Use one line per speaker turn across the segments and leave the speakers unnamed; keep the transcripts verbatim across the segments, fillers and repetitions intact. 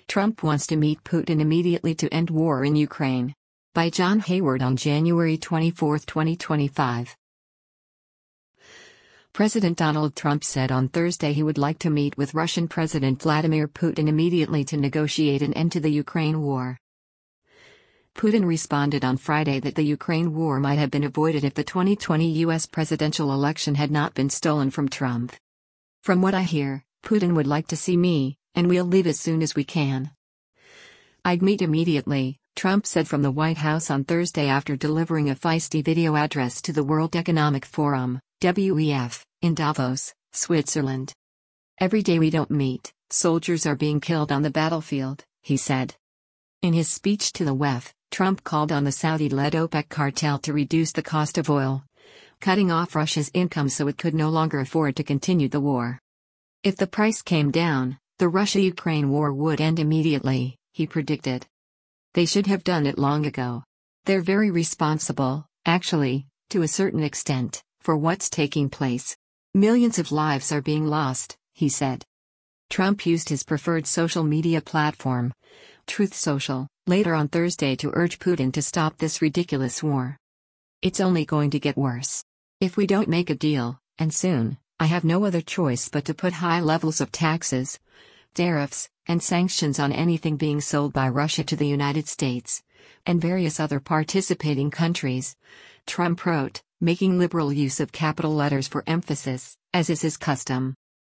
Trump wants to meet Putin immediately to end war in Ukraine. By John Hayward on January twenty-fourth, twenty twenty-five. President Donald Trump said on Thursday he would like to meet with Russian President Vladimir Putin immediately to negotiate an end to the Ukraine war. Putin responded on Friday that the Ukraine war might have been avoided if the twenty twenty U S presidential election had not been stolen from Trump. "From what I hear, Putin would like to see me, and we'll leave as soon as we can. I'd meet immediately," Trump said from the White House on Thursday after delivering a feisty video address to the World Economic Forum, W E F, in Davos, Switzerland. "Every day we don't meet, soldiers are being killed on the battlefield," he said. In his speech to the W E F, Trump called on the Saudi-led OPEC cartel to reduce the cost of oil, cutting off Russia's income so it could no longer afford to continue the war. If the price came down, the Russia-Ukraine war would end immediately, he predicted. "They should have done it long ago. They're very responsible, actually, to a certain extent, for what's taking place. Millions of lives are being lost," he said. Trump used his preferred social media platform, Truth Social, later on Thursday to urge Putin to stop this ridiculous war. "It's only going to get worse. If we don't make a deal, and soon, I have no other choice but to put high levels of taxes, tariffs, and sanctions on anything being sold by Russia to the United States, and various other participating countries," Trump wrote, making liberal use of capital letters for emphasis, as is his custom.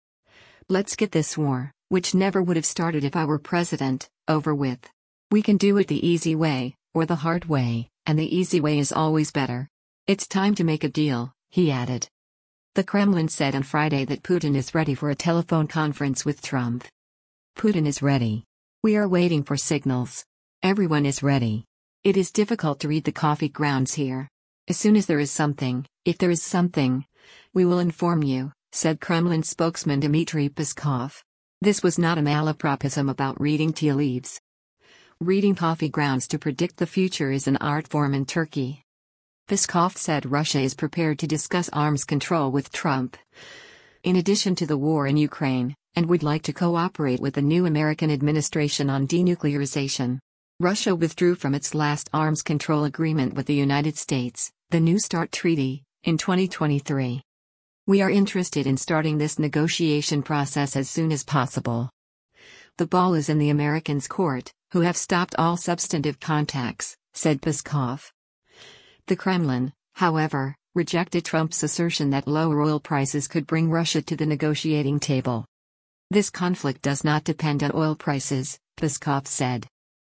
"Let's get this war, which never would have started if I were president, over with. We can do it the easy way, or the hard way, and the easy way is always better. It's time to make a deal," he added. The Kremlin said on Friday that Putin is ready for a telephone conference with Trump. "Putin is ready. We are waiting for signals. Everyone is ready. It is difficult to read the coffee grounds here. As soon as there is something, if there is something, we will inform you," said Kremlin spokesman Dmitry Peskov. This was not a malapropism about reading tea leaves. Reading coffee grounds to predict the future is an art form in Turkey. Peskov said Russia is prepared to discuss arms control with Trump, in addition to the war in Ukraine, and would like to cooperate with the new American administration on denuclearization. Russia withdrew from its last arms control agreement with the United States, the New START Treaty, in twenty twenty-three. "We are interested in starting this negotiation process as soon as possible. The ball is in the Americans' court, who have stopped all substantive contacts," said Peskov. The Kremlin, however, rejected Trump's assertion that lower oil prices could bring Russia to the negotiating table. "This conflict does not depend on oil prices," Peskov said.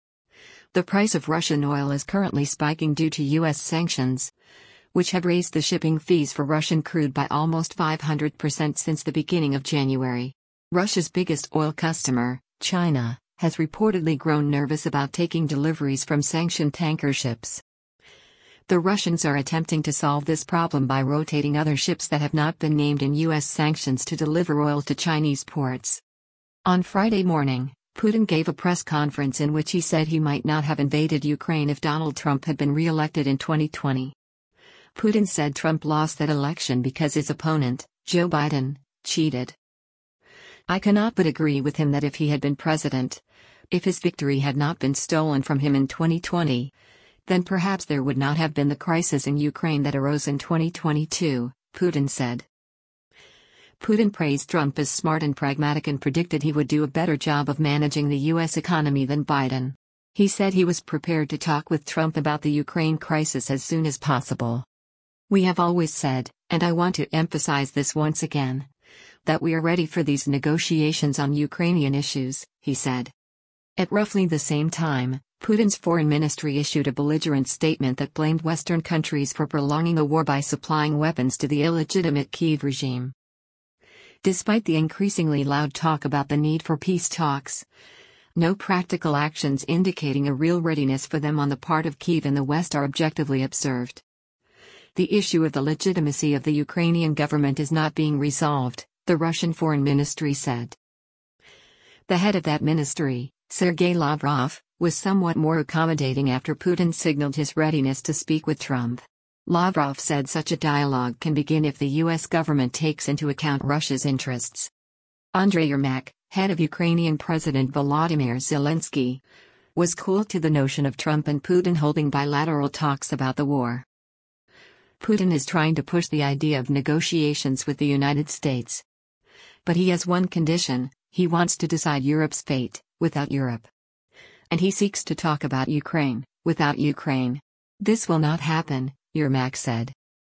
"The price of Russian oil is currently spiking due to U S sanctions, which have raised the shipping fees for Russian crude by almost five hundred percent since the beginning of January. Russia's biggest oil customer, China, has reportedly grown nervous about taking deliveries from sanctioned tanker ships. The Russians are attempting to solve this problem by rotating other ships that have not been named in U S sanctions to deliver oil to Chinese ports." On Friday morning, Putin gave a press conference in which he said he might not have invaded Ukraine if Donald Trump had been re-elected in twenty twenty. Putin said Trump lost that election because his opponent, Joe Biden, cheated. "I cannot but agree with him that if he had been president, if his victory had not been stolen from him in twenty twenty, then perhaps there would not have been the crisis in Ukraine that arose in twenty twenty-two, Putin said. Putin praised Trump as smart and pragmatic and predicted he would do a better job of managing the U S economy than Biden. He said he was prepared to talk with Trump about the Ukraine crisis as soon as possible. "We have always said, and I want to emphasize this once again, that we are ready for these negotiations on Ukrainian issues," he said. At roughly the same time, Putin's foreign ministry issued a belligerent statement that blamed Western countries for prolonging the war by supplying weapons to the illegitimate Kyiv regime. Despite the increasingly loud talk about the need for peace talks, no practical actions indicating a real readiness for them on the part of Kyiv and the West are objectively observed. The issue of the legitimacy of the Ukrainian government is not being resolved, the Russian Foreign Ministry said. The head of that ministry, Sergei Lavrov, was somewhat more accommodating after Putin signaled his readiness to speak with Trump. Lavrov said such a dialogue can begin if the U S government takes into account Russia's interests. Andrei Yermak, head of Ukrainian President Volodymyr Zelensky, was cool to the notion of Trump and Putin holding bilateral talks about the war. Putin is trying to push the idea of negotiations with the United States. But he has one condition: he wants to decide Europe's fate, without Europe. And he seeks to talk about Ukraine, without Ukraine. This will not happen, Yermak said.